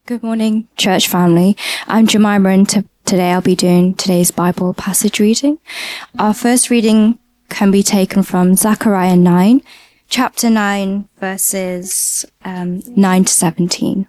Good morning, church family. I'm Jemima, and today I'll be doing today's Bible passage reading. Our first reading can be taken from Zechariah 9, chapter 9, verses 9 to 17.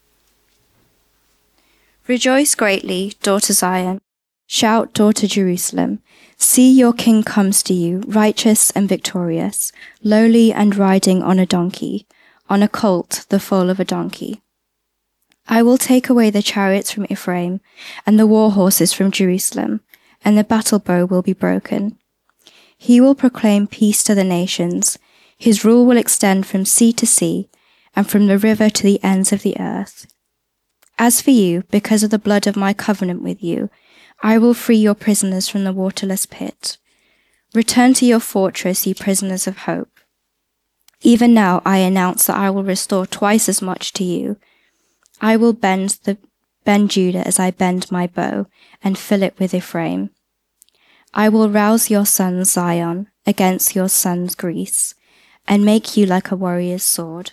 Rejoice greatly, daughter Zion. Shout, daughter Jerusalem. See, your king comes to you, righteous and victorious, lowly and riding on a donkey, on a colt, the foal of a donkey. I will take away the chariots from Ephraim, and the war horses from Jerusalem, and the battle bow will be broken. He will proclaim peace to the nations. His rule will extend from sea to sea, and from the river to the ends of the earth. As for you, because of the blood of my covenant with you, I will free your prisoners from the waterless pit. Return to your fortress, you prisoners of hope. Even now I announce that I will restore twice as much to you. I will bend Judah as I bend my bow, and fill it with Ephraim. I will rouse your son Zion against your sons Greece, and make you like a warrior's sword.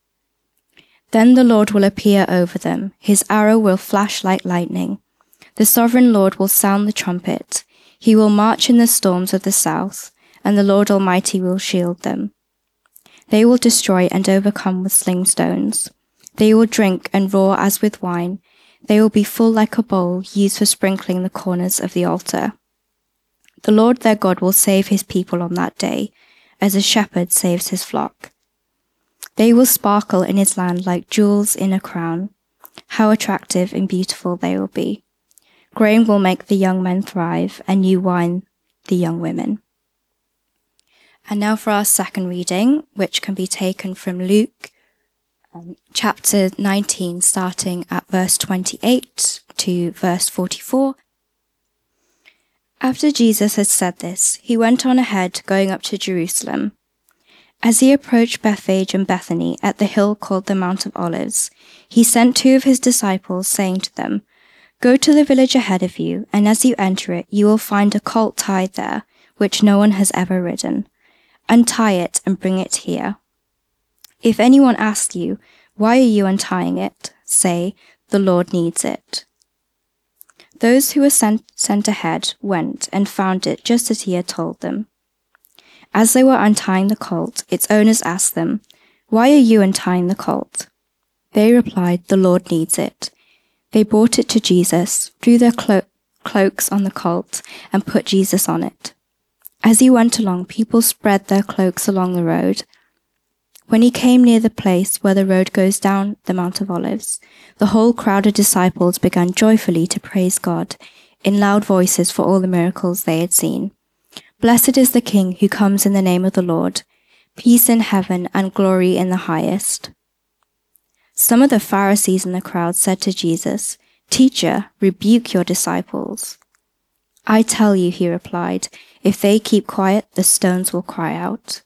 Then the Lord will appear over them, his arrow will flash like lightning. The sovereign Lord will sound the trumpet. He will march in the storms of the south, and the Lord Almighty will shield them. They will destroy and overcome with sling stones. They will drink and roar as with wine. They will be full like a bowl used for sprinkling the corners of the altar. The Lord their God will save his people on that day, as a shepherd saves his flock. They will sparkle in his land like jewels in a crown. How attractive and beautiful they will be. Grain will make the young men thrive, and new wine the young women. And now for our second reading, which can be taken from Luke chapter 19, starting at verse 28 to verse 44. After Jesus had said this, he went on ahead, going up to Jerusalem. As he approached Bethphage and Bethany at the hill called the Mount of Olives, he sent two of his disciples, saying to them, Go to the village ahead of you, and as you enter it, you will find a colt tied there, which no one has ever ridden. Untie it and bring it here. If anyone asks you, Why are you untying it? Say, The Lord needs it. Those who were sent ahead went and found it just as he had told them. As they were untying the colt, its owners asked them, Why are you untying the colt? They replied, The Lord needs it. They brought it to Jesus, threw their cloaks on the colt, and put Jesus on it. As he went along, people spread their cloaks along the road. When he came near the place where the road goes down the Mount of Olives, the whole crowd of disciples began joyfully to praise God in loud voices for all the miracles they had seen. Blessed is the King who comes in the name of the Lord. Peace in heaven and glory in the highest. Some of the Pharisees in the crowd said to Jesus, Teacher, rebuke your disciples. I tell you, he replied, if they keep quiet, the stones will cry out.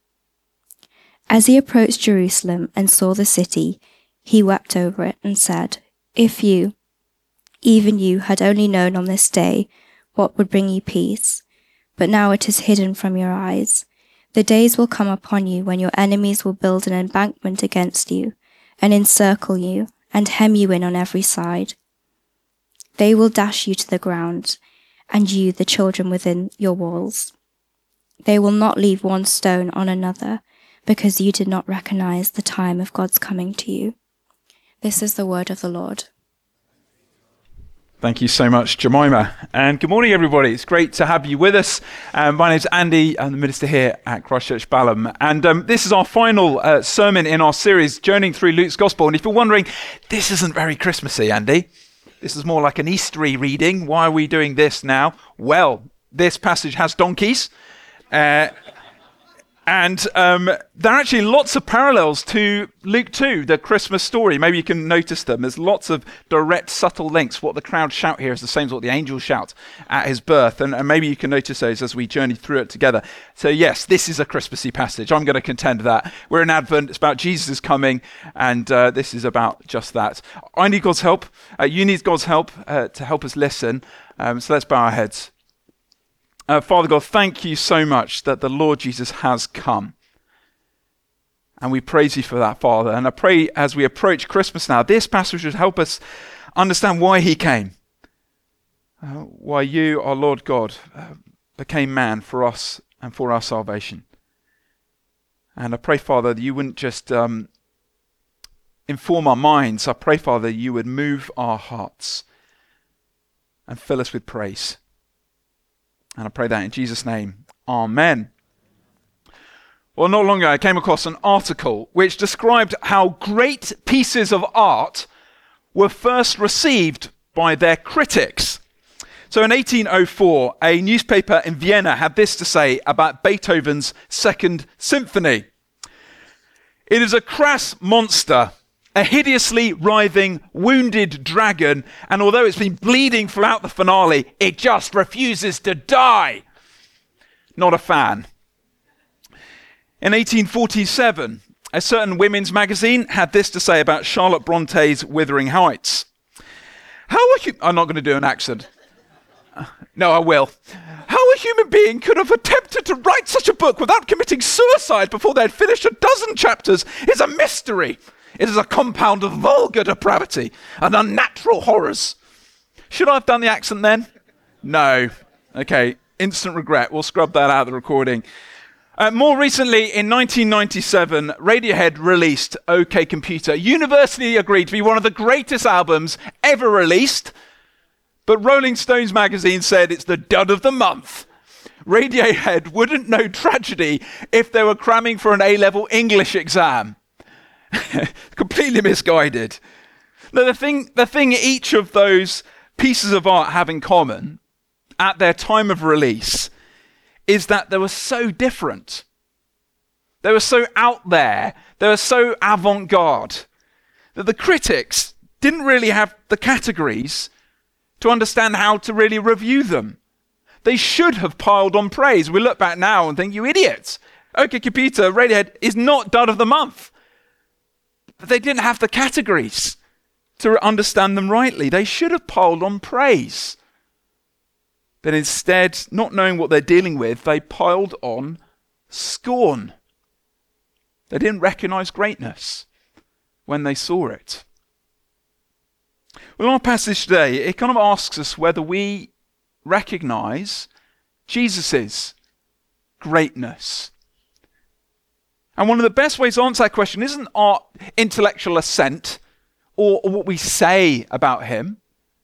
As he approached Jerusalem and saw the city, he wept over it and said, If you, even you, had only known on this day what would bring you peace, but now it is hidden from your eyes. The days will come upon you when your enemies will build an embankment against you, and encircle you, and hem you in on every side. They will dash you to the ground, and you, the children within your walls. They will not leave one stone on another, because you did not recognize the time of God's coming to you. This is the word of the Lord. Thank you so much, Jemima. And good morning, everybody. It's great to have you with us. My name's Andy. I'm the minister here at Christchurch Balham. And this is our final sermon in our series, journeying through Luke's Gospel. And if you're wondering, this isn't very Christmassy, Andy. This is more like an Eastery reading. Why are we doing this now? Well, this passage has donkeys. And there are actually lots of parallels to Luke 2, the Christmas story. Maybe you can notice them. There's lots of direct, subtle links. What the crowd shout here is the same as what the angels shout at his birth. And maybe you can notice those as we journey through it together. So yes, this is a Christmassy passage. I'm going to contend that. We're in Advent. It's about Jesus' coming. And this is about just that. I need God's help. You need God's help to help us listen. So let's bow our heads. Father God, thank you so much that the Lord Jesus has come. And we praise you for that, Father. And I pray as we approach Christmas now, this passage would help us understand why he came. Why you, our Lord God, became man for us and for our salvation. And I pray, Father, that you wouldn't just inform our minds. I pray, Father, you would move our hearts and fill us with praise. And I pray that in Jesus' name. Amen. Well, not long ago, I came across an article which described how great pieces of art were first received by their critics. So in 1804, a newspaper in Vienna had this to say about Beethoven's Second Symphony. It is a crass monster, a hideously writhing, wounded dragon, and although it's been bleeding throughout the finale, it just refuses to die. Not a fan. In 1847, a certain women's magazine had this to say about Charlotte Bronte's Wuthering Heights. I'm not going to do an accent. No, I will. How a human being could have attempted to write such a book without committing suicide before they had finished a dozen chapters is a mystery. It is a compound of vulgar depravity and unnatural horrors. Should I have done the accent then? No. Okay, instant regret. We'll scrub that out of the recording. More recently, in 1997, Radiohead released OK Computer, universally agreed to be one of the greatest albums ever released, but Rolling Stones magazine said it's the dud of the month. Radiohead wouldn't know tragedy if they were cramming for an A-level English exam. Completely misguided. Now, the thing each of those pieces of art have in common at their time of release is that they were so different. They were so out there. They were so avant-garde that the critics didn't really have the categories to understand how to really review them. They should have piled on praise. We look back now and think, you idiots. OK Computer, Radiohead is not dud of the month. But they didn't have the categories to understand them rightly. They should have piled on praise. But instead, not knowing what they're dealing with, they piled on scorn. They didn't recognize greatness when they saw it. Well, in our passage today, it kind of asks us whether we recognize Jesus' greatness. And one of the best ways to answer that question isn't our intellectual assent or what we say about him,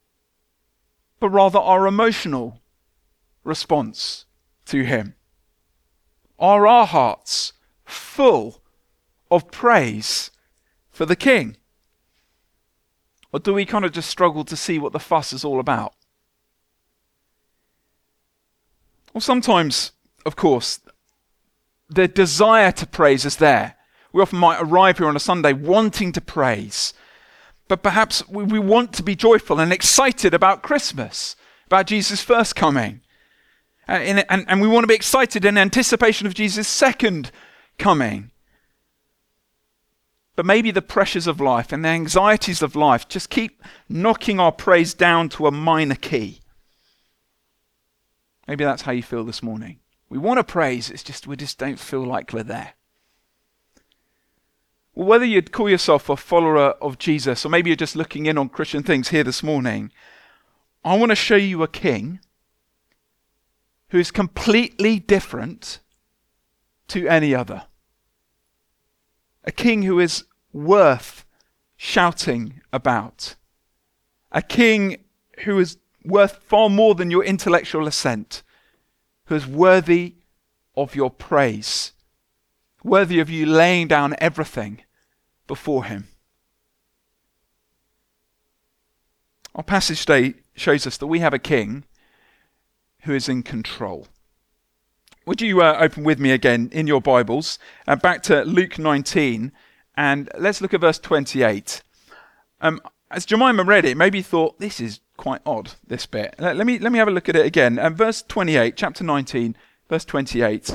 but rather our emotional response to him. Are our hearts full of praise for the King? Or do we kind of just struggle to see what the fuss is all about? Well, sometimes, of course, the desire to praise is there. We often might arrive here on a Sunday wanting to praise, but perhaps we want to be joyful and excited about Christmas, about Jesus' first coming. And we want to be excited in anticipation of Jesus' second coming. But maybe the pressures of life and the anxieties of life just keep knocking our praise down to a minor key. Maybe that's how you feel this morning. We want to praise, we just don't feel like we're there. Well, whether you'd call yourself a follower of Jesus, or maybe you're just looking in on Christian things here this morning, I want to show you a King who is completely different to any other. A King who is worth shouting about. A King who is worth far more than your intellectual assent. Who is worthy of your praise. Worthy of you laying down everything before him. Our passage today shows us that we have a King who is in control. Would you open with me again in your Bibles back to Luke 19, and let's look at verse 28. As Jemima read it, maybe you thought, this is quite odd, this bit. Let me have a look at it again. Verse 28, chapter 19, verse 28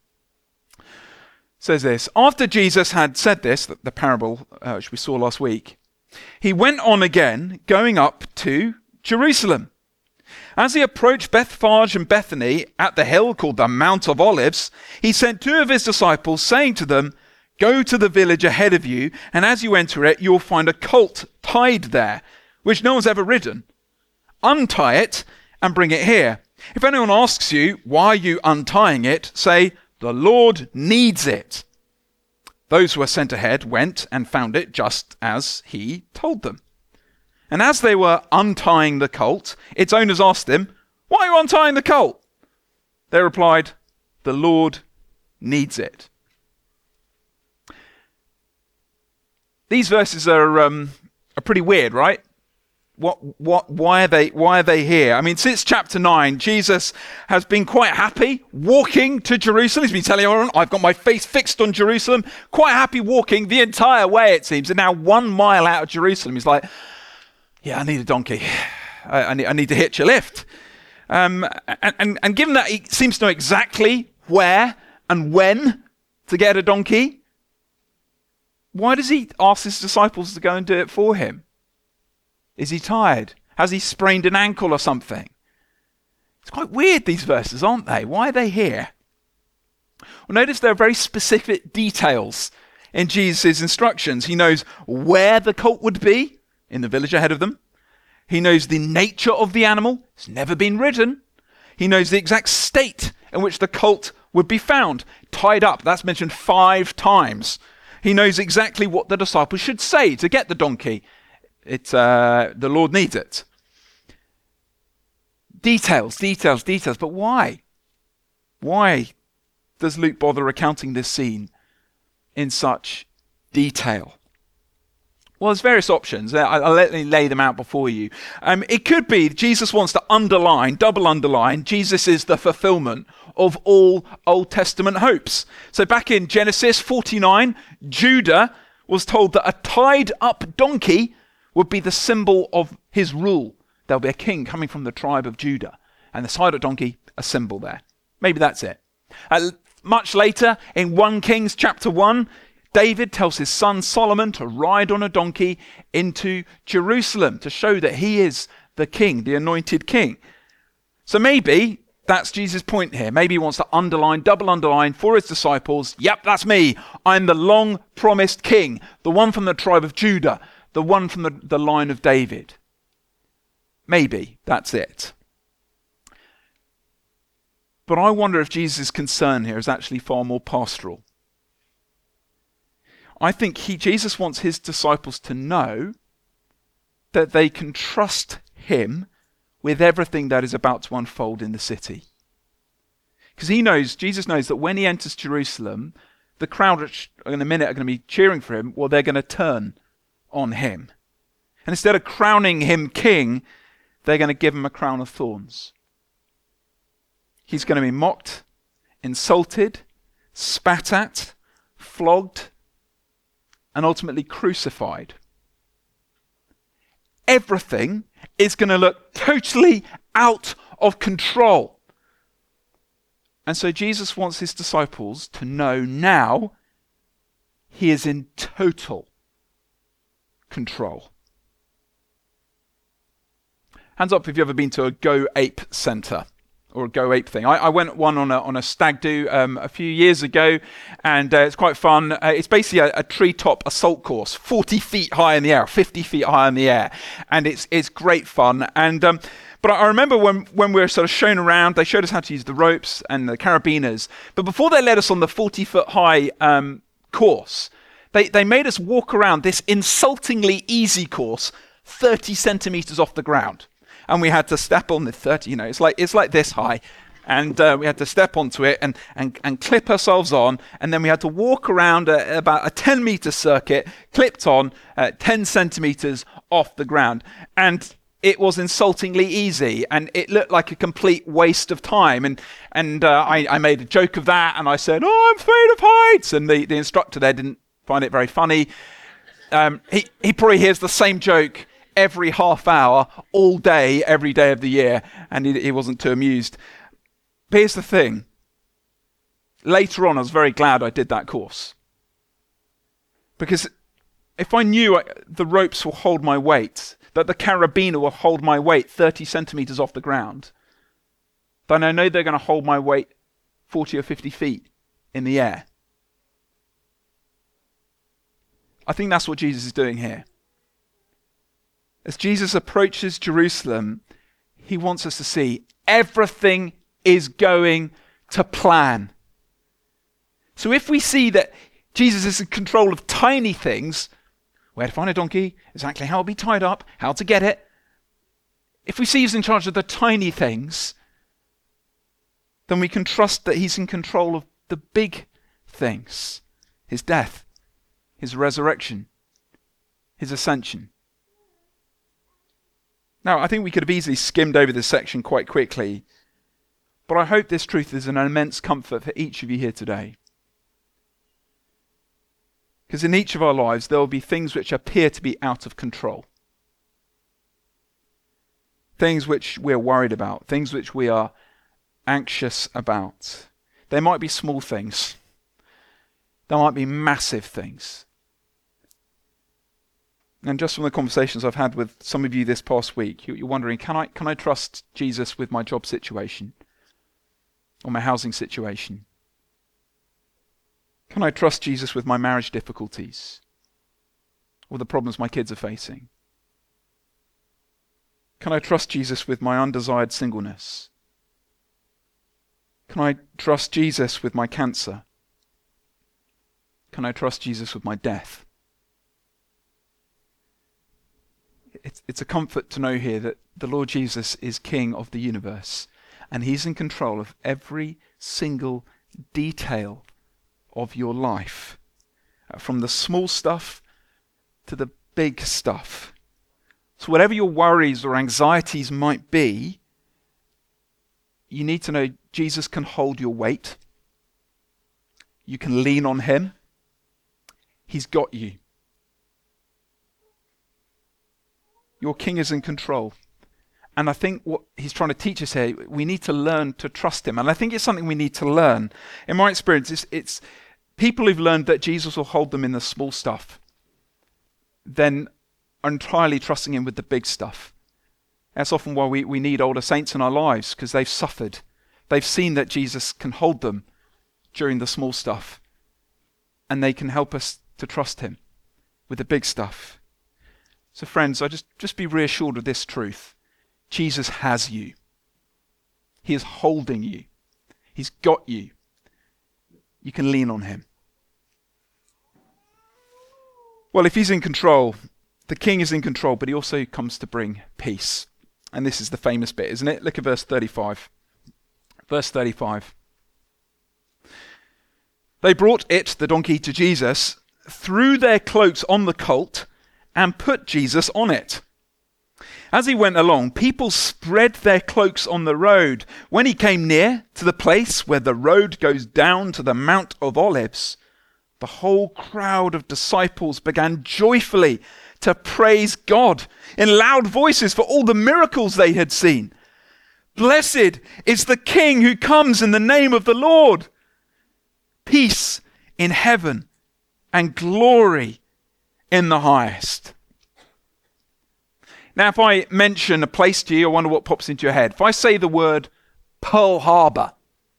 says this. After Jesus had said this, the parable which we saw last week, he went on again, going up to Jerusalem. As he approached Bethphage and Bethany at the hill called the Mount of Olives, he sent two of his disciples, saying to them, Go to the village ahead of you, and as you enter it, you'll find a colt tied there, which no one's ever ridden. Untie it and bring it here. If anyone asks you, why are you untying it, say, the Lord needs it. Those who were sent ahead went and found it just as he told them. And as they were untying the colt, its owners asked them, why are you untying the colt? They replied, the Lord needs it. These verses are pretty weird, right? Why are they here? I mean, since chapter 9, Jesus has been quite happy walking to Jerusalem. He's been telling everyone, I've got my face fixed on Jerusalem. Quite happy walking the entire way, it seems. And now 1 mile out of Jerusalem, he's like, yeah, I need a donkey. I need to hitch a lift. And given that he seems to know exactly where and when to get a donkey, why does he ask his disciples to go and do it for him? Is he tired? Has he sprained an ankle or something? It's quite weird, these verses, aren't they? Why are they here? Well, notice there are very specific details in Jesus' instructions. He knows where the colt would be in the village ahead of them. He knows the nature of the animal. It's never been ridden. He knows the exact state in which the colt would be found, tied up. That's mentioned 5 times. He knows exactly what the disciples should say to get the donkey. The Lord needs it. Details. But why? Why does Luke bother recounting this scene in such detail? Well, there's various options. I'll let me lay them out before you. It could be Jesus wants to double underline, Jesus is the fulfillment of all Old Testament hopes. So back in Genesis 49, Judah was told that a tied up donkey would be the symbol of his rule. There'll be a king coming from the tribe of Judah. And the tied up donkey, a symbol there. Maybe that's it. Much later, in 1 Kings chapter 1, David tells his son Solomon to ride on a donkey into Jerusalem to show that he is the king, the anointed king. So maybe that's Jesus' point here. Maybe he wants to double underline for his disciples, yep, that's me. I'm the long promised king, the one from the tribe of Judah, the one from the line of David. Maybe that's it. But I wonder if Jesus' concern here is actually far more pastoral. I think Jesus wants his disciples to know that they can trust him with everything that is about to unfold in the city. Because Jesus knows that when he enters Jerusalem, the crowd in a minute are going to be cheering for him, well, they're going to turn on him. And instead of crowning him king, they're going to give him a crown of thorns. He's going to be mocked, insulted, spat at, flogged, and ultimately crucified. Everything is going to look totally out of control. And so Jesus wants his disciples to know now he is in total control. Hands up if you've ever been to a Go Ape centre or a Go Ape thing. I went one on a stag do a few years ago, and it's quite fun. It's basically a treetop assault course, 40 feet high in the air, 50 feet high in the air, and it's great fun. And but I remember when we were sort of shown around, they showed us how to use the ropes and the carabiners. But before they led us on the 40-foot high course, they made us walk around this insultingly easy course 30 centimeters off the ground. And we had to step on the 30, it's like this high. And we had to step onto it and clip ourselves on. And then we had to walk around about a 10-meter circuit, clipped on 10 centimeters off the ground. And it was insultingly easy, and it looked like a complete waste of time. And I made a joke of that, and I said, "Oh, I'm afraid of heights." And the instructor there didn't find it very funny. He probably hears the same joke every half hour, all day, every day of the year, and he wasn't too amused. But here's the thing. Later on, I was very glad I did that course. Because if I knew the ropes will hold my weight, that the carabiner will hold my weight 30 centimeters off the ground, then I know they're going to hold my weight 40 or 50 feet in the air. I think that's what Jesus is doing here. As Jesus approaches Jerusalem, he wants us to see everything is going to plan. So if we see that Jesus is in control of tiny things, where to find a donkey, exactly how it'll be tied up, how to get it, if we see he's in charge of the tiny things, then we can trust that he's in control of the big things. His death, his resurrection, his ascension. Now, I think we could have easily skimmed over this section quite quickly, but I hope this truth is an immense comfort for each of you here today. Because in each of our lives, there will be things which appear to be out of control. Things which we're worried about, things which we are anxious about. They might be small things. There might be massive things. And just from the conversations I've had with some of you this past week, you're wondering, can I trust Jesus with my job situation or my housing situation? Can I trust Jesus with my marriage difficulties or the problems my kids are facing? Can I trust Jesus with my undesired singleness? Can I trust Jesus with my cancer? Can I trust Jesus with my death? It's a comfort to know here that the Lord Jesus is King of the universe, and he's in control of every single detail of your life, from the small stuff to the big stuff. So whatever your worries or anxieties might be, you need to know Jesus can hold your weight. You can lean on him. He's got you. Your King is in control. And I think what he's trying to teach us here, we need to learn to trust him. And I think it's something we need to learn. In my experience, it's people who've learned that Jesus will hold them in the small stuff, then are entirely trusting him with the big stuff. That's often why we need older saints in our lives, because they've suffered. They've seen that Jesus can hold them during the small stuff. And they can help us to trust him with the big stuff. So friends, I just be reassured of this truth. Jesus has you. He is holding you. He's got you. You can lean on him. Well, if he's in control, the King is in control, but he also comes to bring peace. And this is the famous bit, isn't it? Look at verse 35. Verse 35. They brought it, the donkey, to Jesus, threw their cloaks on the colt, and put Jesus on it. As he went along, people spread their cloaks on the road. When he came near to the place where the road goes down to the Mount of Olives, the whole crowd of disciples began joyfully to praise God in loud voices for all the miracles they had seen. Blessed is the King who comes in the name of the Lord. Peace in heaven and glory in the highest. Now, if I mention a place to you, I wonder what pops into your head. If I say the word Pearl Harbor,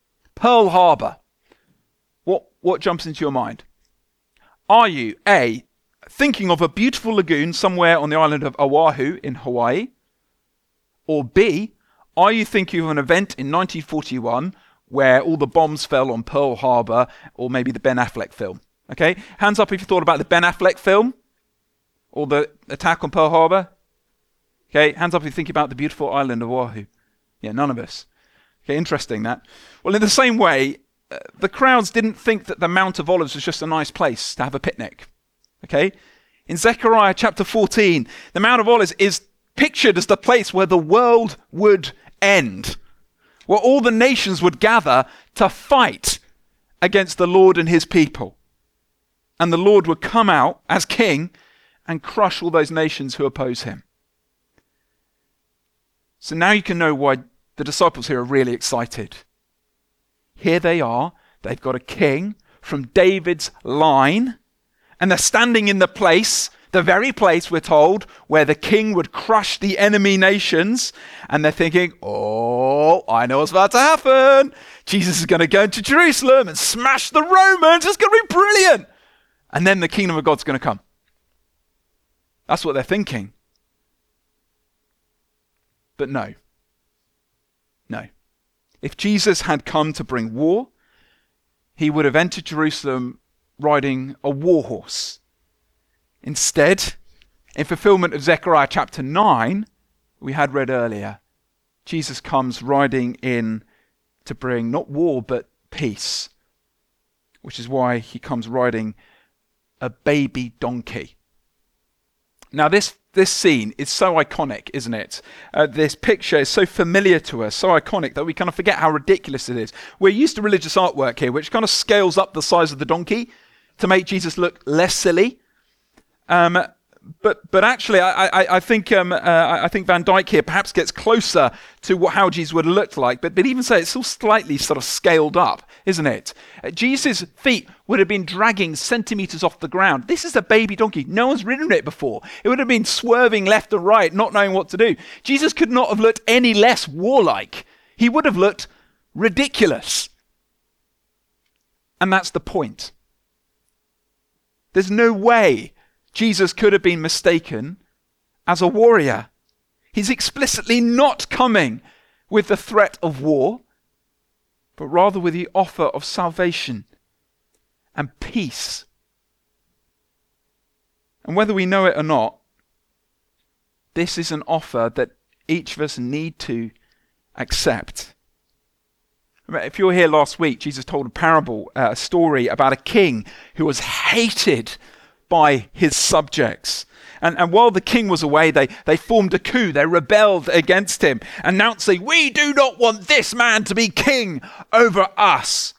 what jumps into your mind? Are you, A, thinking of a beautiful lagoon somewhere on the island of Oahu in Hawaii? Or B, are you thinking of an event in 1941 where all the bombs fell on Pearl Harbor, or maybe the Ben Affleck film? Okay, hands up if you thought about the Ben Affleck film or the attack on Pearl Harbor. Okay, hands up if you think about the beautiful island of Oahu. Yeah, none of us. Okay, interesting that. Well, in the same way, the crowds didn't think that the Mount of Olives was just a nice place to have a picnic. Okay, in Zechariah chapter 14, the Mount of Olives is pictured as the place where the world would end, where all the nations would gather to fight against the Lord and his people. And the Lord would come out as king and crush all those nations who oppose him. So now you can know why the disciples here are really excited. Here they are. They've got a king from David's line, and they're standing in the place, the very place, we're told, where the king would crush the enemy nations. And they're thinking, oh, I know what's about to happen. Jesus is going to go into Jerusalem and smash the Romans. It's going to be brilliant. And then the kingdom of God's going to come. That's what they're thinking. But no. If Jesus had come to bring war, he would have entered Jerusalem riding a war horse. Instead, in fulfillment of Zechariah chapter 9, we had read earlier, Jesus comes riding in to bring not war but peace, which is why he comes riding a baby donkey. Now this scene is so iconic, isn't it? This picture is so familiar to us, so iconic that we kind of forget how ridiculous it is. We're used to religious artwork here, which kind of scales up the size of the donkey to make Jesus look less silly. But actually, I think Van Dyck here perhaps gets closer to how Jesus would have looked like. But even so, it's still slightly sort of scaled up, isn't it? Jesus' feet would have been dragging centimeters off the ground. This is a baby donkey. No one's ridden it before. It would have been swerving left and right, not knowing what to do. Jesus could not have looked any less warlike. He would have looked ridiculous. And that's the point. There's no way Jesus could have been mistaken as a warrior. He's explicitly not coming with the threat of war, but rather with the offer of salvation and peace. And whether we know it or not, this is an offer that each of us need to accept. If you were here last week, Jesus told a story about a king who was hated by his subjects. And while the king was away, they formed a coup. They rebelled against him, announcing, "We do not want this man to be king over us."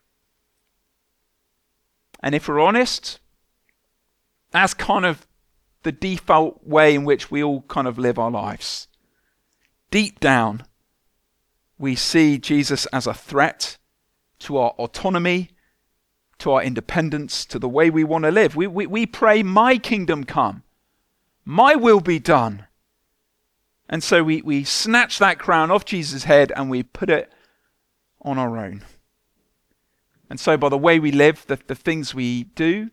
And if we're honest, that's kind of the default way in which we all kind of live our lives. Deep down, we see Jesus as a threat to our autonomy, to our independence, to the way we want to live. We pray, "My kingdom come, my will be done." And so we snatch that crown off Jesus' head and we put it on our own. And so by the way we live, the things we do,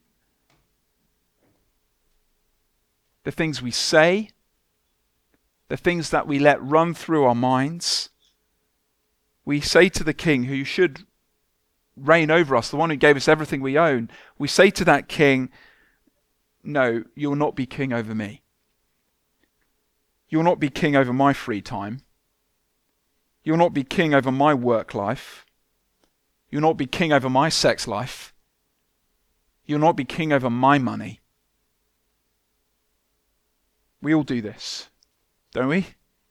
the things we say, the things that we let run through our minds, we say to the king who should reign over us, the one who gave us everything we own, we say to that king, "No, you'll not be king over me. You'll not be king over my free time. You'll not be king over my work life. You'll not be king over my sex life. You'll not be king over my money." We all do this, don't we?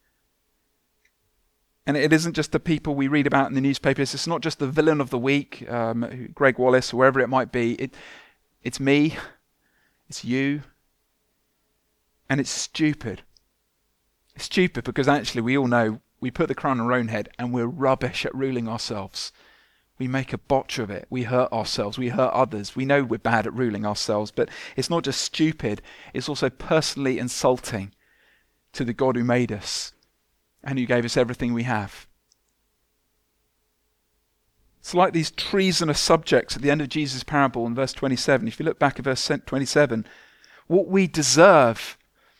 And it isn't just the people we read about in the newspapers. It's not just the villain of the week, Greg Wallace, whoever it might be. It's me. It's you. And it's stupid. It's stupid because actually we all know we put the crown on our own head and we're rubbish at ruling ourselves. We make a botch of it. We hurt ourselves. We hurt others. We know we're bad at ruling ourselves. But it's not just stupid. It's also personally insulting to the God who made us and who gave us everything we have. It's like these treasonous subjects at the end of Jesus' parable in verse 27. If you look back at verse 27, what we deserve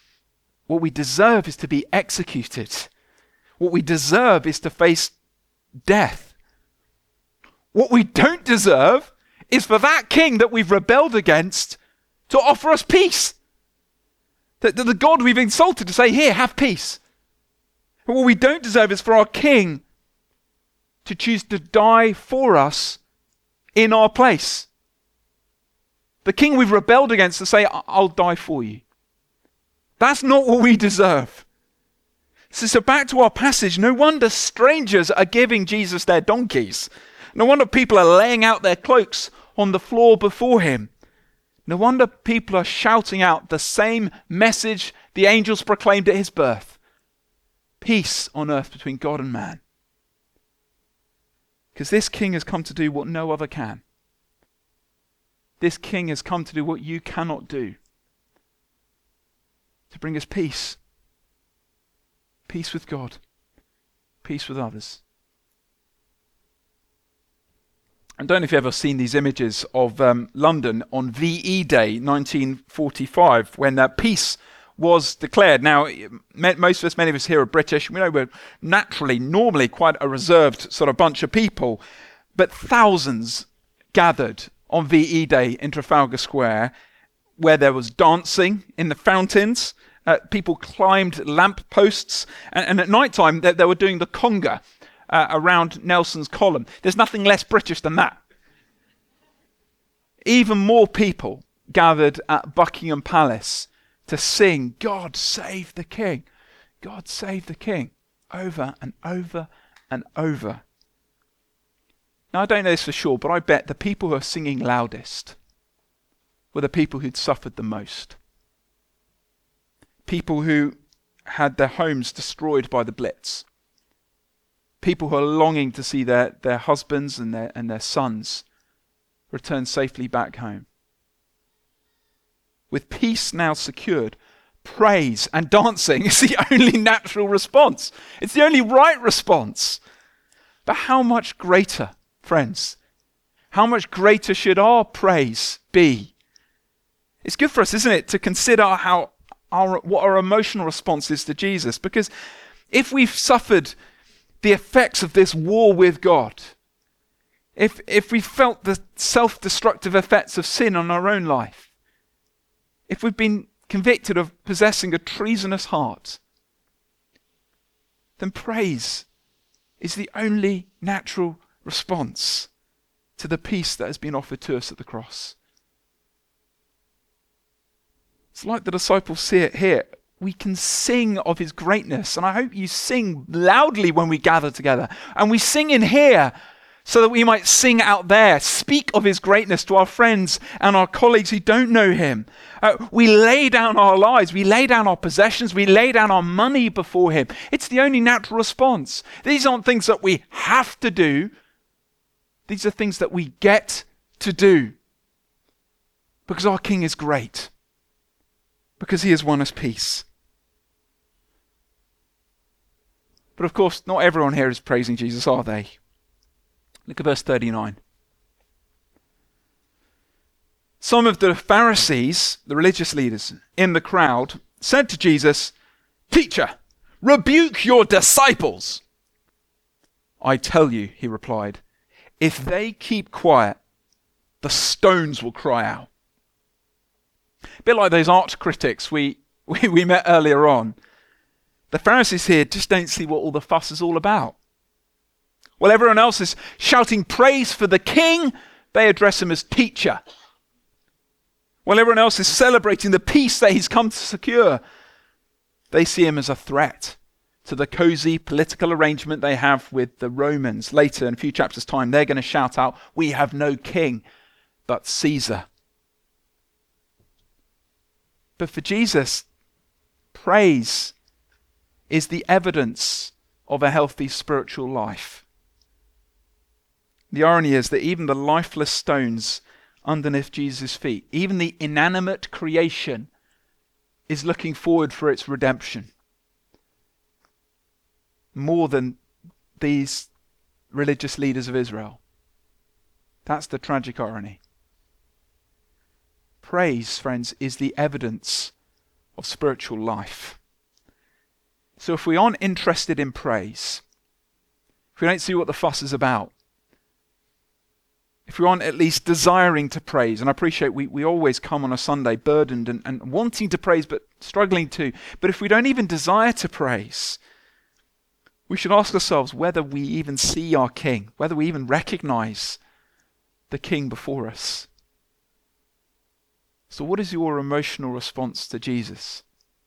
is to be executed. What we deserve is to face death. What we don't deserve is for that king that we've rebelled against to offer us peace. The God we've insulted to say, "Here, have peace." And what we don't deserve is for our king to choose to die for us in our place. The king we've rebelled against to say, "I'll die for you." That's not what we deserve. So back to our passage. No wonder strangers are giving Jesus their donkeys. No wonder people are laying out their cloaks on the floor before him. No wonder people are shouting out the same message the angels proclaimed at his birth. Peace on earth between God and man. Because this king has come to do what no other can. This king has come to do what you cannot do. To bring us peace. Peace with God. Peace with others. I don't know if you've ever seen these images of London on VE Day 1945 when peace was declared. Now, most of us, many of us here are British. We know we're normally quite a reserved sort of bunch of people. But thousands gathered on VE Day in Trafalgar Square, where there was dancing in the fountains. People climbed lamp posts. And at night time, they were doing the conga around Nelson's column. There's nothing less British than that. Even more people gathered at Buckingham Palace to sing, "God save the King, God save the King," over and over and over. Now, I don't know this for sure, but I bet the people who are singing loudest were the people who'd suffered the most. People who had their homes destroyed by the Blitz. People who are longing to see their husbands and their sons return safely back home. With peace now secured, praise and dancing is the only natural response. It's the only right response. But how much greater, friends, how much greater should our praise be? It's good for us, isn't it, to consider what our emotional response is to Jesus. Because if we've suffered the effects of this war with God, if we felt the self-destructive effects of sin on our own life, if we've been convicted of possessing a treasonous heart, then praise is the only natural response to the peace that has been offered to us at the cross. It's like the disciples see it here. We can sing of his greatness, and I hope you sing loudly when we gather together. And we sing in here so that we might sing out there, speak of his greatness to our friends and our colleagues who don't know him. We lay down our lives, we lay down our possessions, we lay down our money before him. It's the only natural response. These aren't things that we have to do. These are things that we get to do. Because our King is great. Because he has won us peace. But of course, not everyone here is praising Jesus, are they? Look at verse 39. Some of the Pharisees, the religious leaders in the crowd, said to Jesus, "Teacher, rebuke your disciples." "I tell you," he replied, "if they keep quiet, the stones will cry out." A bit like those art critics we met earlier on. The Pharisees here just don't see what all the fuss is all about. While everyone else is shouting praise for the king, they address him as teacher. While everyone else is celebrating the peace that he's come to secure, they see him as a threat to the cozy political arrangement they have with the Romans. Later, in a few chapters' time, they're going to shout out, "We have no king but Caesar." But for Jesus, praise is the evidence of a healthy spiritual life. The irony is that even the lifeless stones underneath Jesus' feet, even the inanimate creation, is looking forward for its redemption. More than these religious leaders of Israel. That's the tragic irony. Praise, friends, is the evidence of spiritual life. So if we aren't interested in praise, if we don't see what the fuss is about, if we aren't at least desiring to praise, and I appreciate we always come on a Sunday burdened and wanting to praise but struggling to, but if we don't even desire to praise, we should ask ourselves whether we even see our King, whether we even recognize the King before us. So what is your emotional response to Jesus?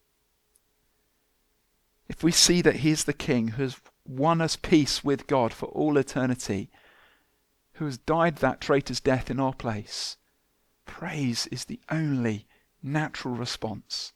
If we see that he is the King who has won us peace with God for all eternity, who has died that traitor's death in our place, praise is the only natural response.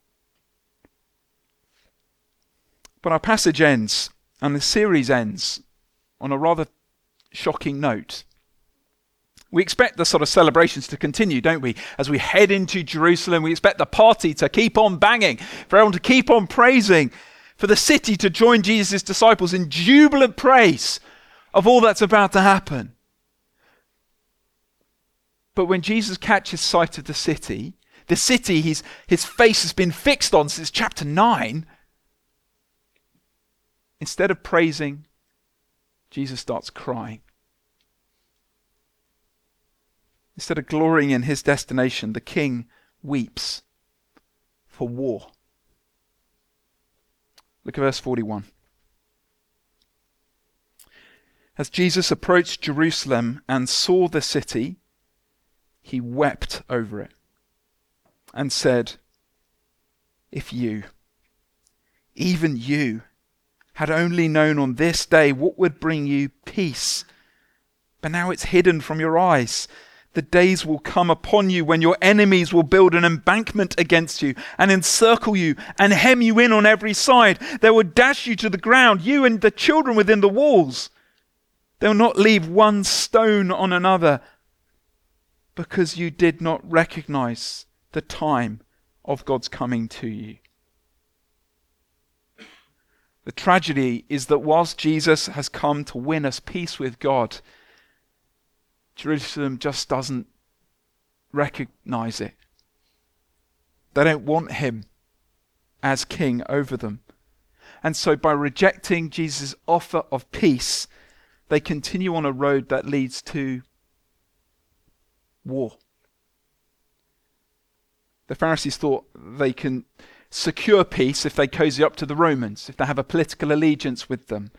But our passage ends, and the series ends, on a rather shocking note. We expect the sort of celebrations to continue, don't we? As we head into Jerusalem, we expect the party to keep on banging, for everyone to keep on praising, for the city to join Jesus' disciples in jubilant praise of all that's about to happen. But when Jesus catches sight of the city, the city his face has been fixed on since chapter 9. Instead of praising, Jesus starts crying. Instead of glorying in his destination, the king weeps for war. Look at verse 41. As Jesus approached Jerusalem and saw the city, he wept over it and said, "If you, even you, had only known on this day what would bring you peace, but now it's hidden from your eyes. The days will come upon you when your enemies will build an embankment against you and encircle you and hem you in on every side. They will dash you to the ground, you and the children within the walls. They will not leave one stone on another, because you did not recognize the time of God's coming to you." The tragedy is that whilst Jesus has come to win us peace with God, Jerusalem just doesn't recognize it. They don't want him as king over them. And so by rejecting Jesus' offer of peace, they continue on a road that leads to war. The Pharisees thought they can secure peace if they cozy up to the Romans, if they have a political allegiance with them.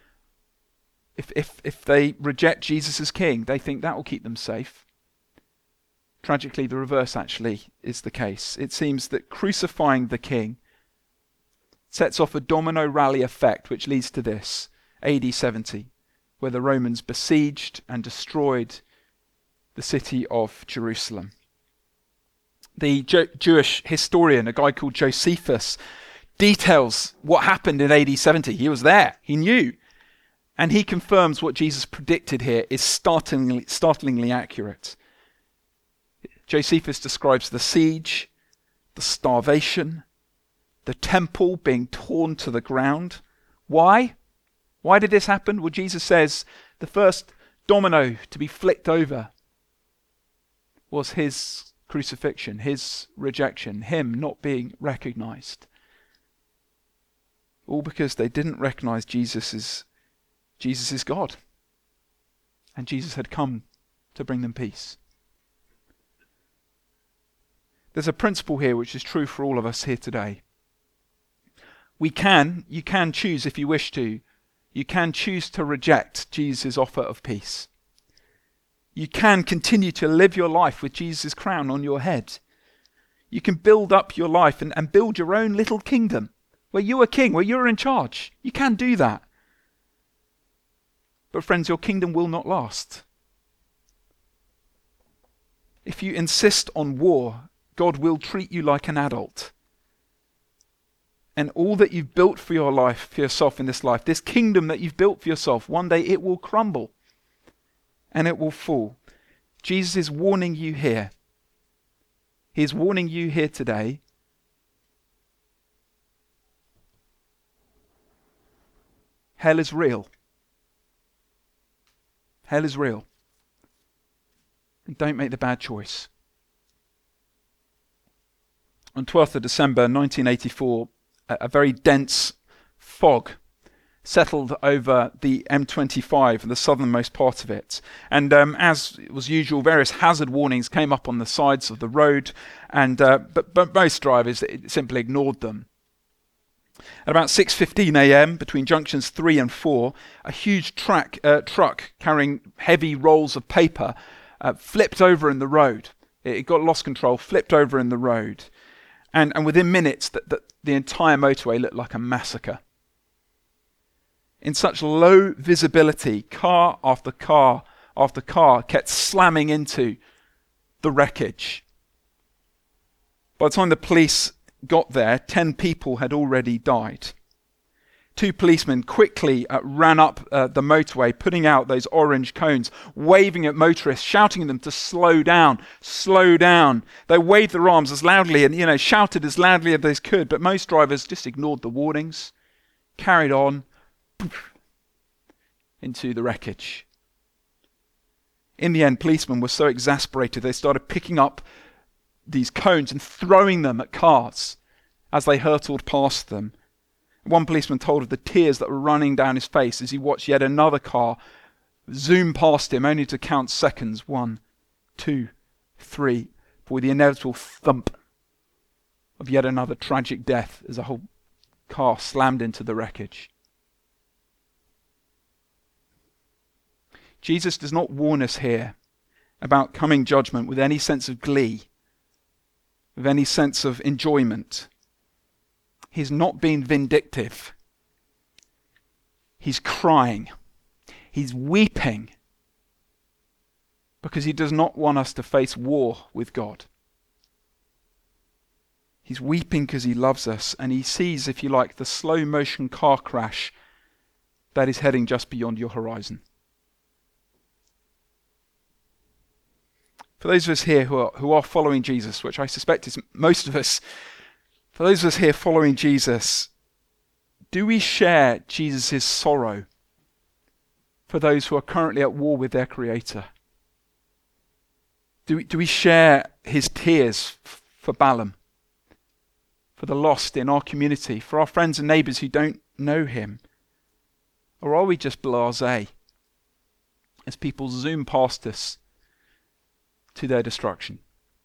If they reject Jesus as king, they think that will keep them safe. Tragically, the reverse actually is the case. It seems that crucifying the king sets off a domino rally effect, which leads to this, AD 70, where the Romans besieged and destroyed the city of Jerusalem. The Jewish historian, a guy called Josephus, details what happened in AD 70. He was there. He knew. And he confirms what Jesus predicted here is startlingly accurate. Josephus describes the siege, the starvation, the temple being torn to the ground. Why? Why did this happen? Well, Jesus says the first domino to be flicked over was his crucifixion, his rejection, him not being recognized. All because they didn't recognize Jesus is God. And Jesus had come to bring them peace. There's a principle here which is true for all of us here today. You can choose if you wish to. You can choose to reject Jesus' offer of peace. You can continue to live your life with Jesus' crown on your head. You can build up your life and build your own little kingdom where you are king, where you're in charge. You can do that. But friends, your kingdom will not last. If you insist on war, God will treat you like an adult. And all that you've built for your life, for yourself in this life, this kingdom that you've built for yourself, one day it will crumble and it will fall. Jesus is warning you here. He is warning you here today. Hell is real. Hell is real. And don't make the bad choice. On 12th of December 1984, a very dense fog settled over the M25 and the southernmost part of it. And as was usual, various hazard warnings came up on the sides of the road, and but most drivers simply ignored them. At about 6:15 a.m., between junctions 3 and 4, a huge truck carrying heavy rolls of paper flipped over in the road. It got lost control, flipped over in the road. And within minutes, the entire motorway looked like a massacre. In such low visibility, car after car after car kept slamming into the wreckage. By the time the police got there, 10 people had already died. 2 policemen quickly ran up the motorway, putting out those orange cones, waving at motorists, shouting at them to slow down, slow down. They waved their arms as loudly and shouted as loudly as they could, but most drivers just ignored the warnings, carried on into the wreckage. In the end, policemen were so exasperated they started picking up these cones and throwing them at cars as they hurtled past them. One policeman told of the tears that were running down his face as he watched yet another car zoom past him, only to count seconds. 1, 2, 3, before the inevitable thump of yet another tragic death as a whole car slammed into the wreckage. Jesus does not warn us here about coming judgment with any sense of glee, with any sense of enjoyment. He's not being vindictive. He's crying. He's weeping because he does not want us to face war with God. He's weeping because he loves us, and he sees, if you like, the slow motion car crash that is heading just beyond your horizon. For those of us here who are following Jesus, which I suspect is most of us, for those of us here following Jesus, do we share Jesus' sorrow for those who are currently at war with their Creator? Do we share his tears for Balaam, for the lost in our community, for our friends and neighbours who don't know him? Or are we just blasé as people zoom past us to their destruction?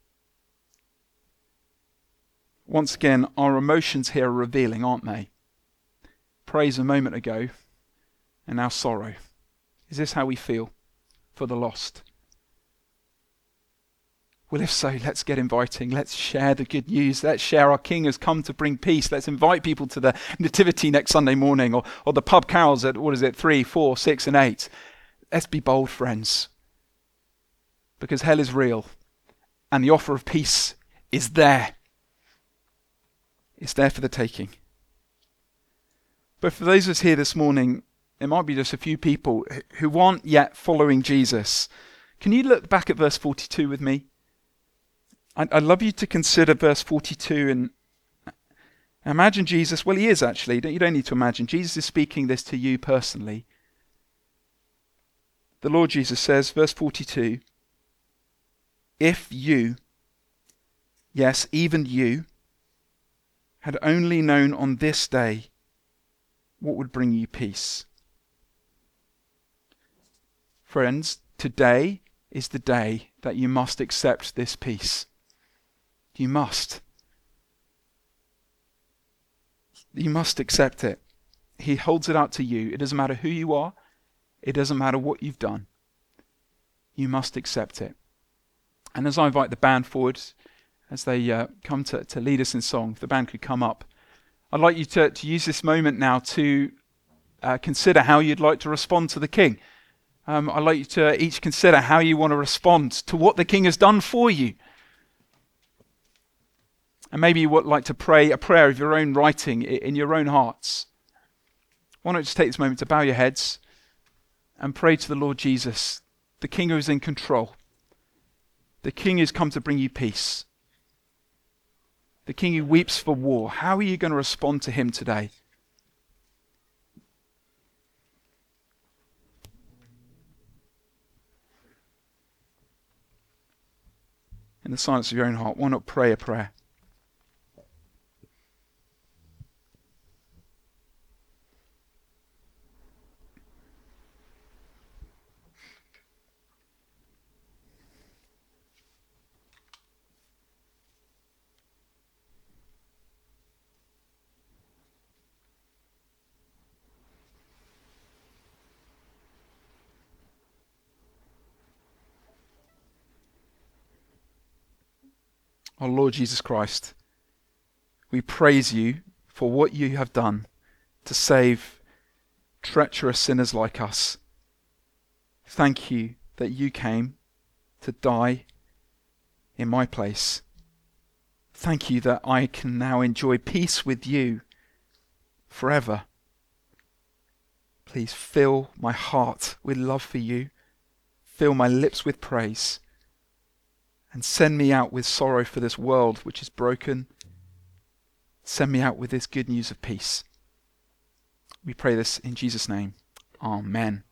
Once again, our emotions here are revealing, aren't they? Praise a moment ago, and now sorrow. Is this how we feel for the lost? Well, if so, let's get inviting. Let's share the good news. Let's share our King has come to bring peace. Let's invite people to the Nativity next Sunday morning, or the pub carols at, 3, 4, 6 and 8. Let's be bold, friends. Because hell is real, and the offer of peace is there. It's there for the taking. But for those of us here this morning, there might be just a few people who aren't yet following Jesus. Can you look back at verse 42 with me? I'd love you to consider verse 42 and imagine Jesus. Well, he is actually. You don't need to imagine. Jesus is speaking this to you personally. The Lord Jesus says, verse 42, if you, yes, even you, had only known on this day what would bring you peace. Friends, today is the day that you must accept this peace. You must. You must accept it. He holds it out to you. It doesn't matter who you are. It doesn't matter what you've done. You must accept it. And as I invite the band forward, as they come to lead us in song, if the band could come up, I'd like you to use this moment now to consider how you'd like to respond to the King. I'd like you to each consider how you want to respond to what the King has done for you. And maybe you would like to pray a prayer of your own writing in your own hearts. Why not just take this moment to bow your heads and pray to the Lord Jesus, the King who is in control, the King who's come to bring you peace, the King who weeps for war. How are you going to respond to him today? In the silence of your own heart, why not pray a prayer? Our Lord Jesus Christ, we praise you for what you have done to save treacherous sinners like us. Thank you that you came to die in my place. Thank you that I can now enjoy peace with you forever. Please fill my heart with love for you. Fill my lips with praise. And send me out with sorrow for this world which is broken. Send me out with this good news of peace. We pray this in Jesus' name. Amen.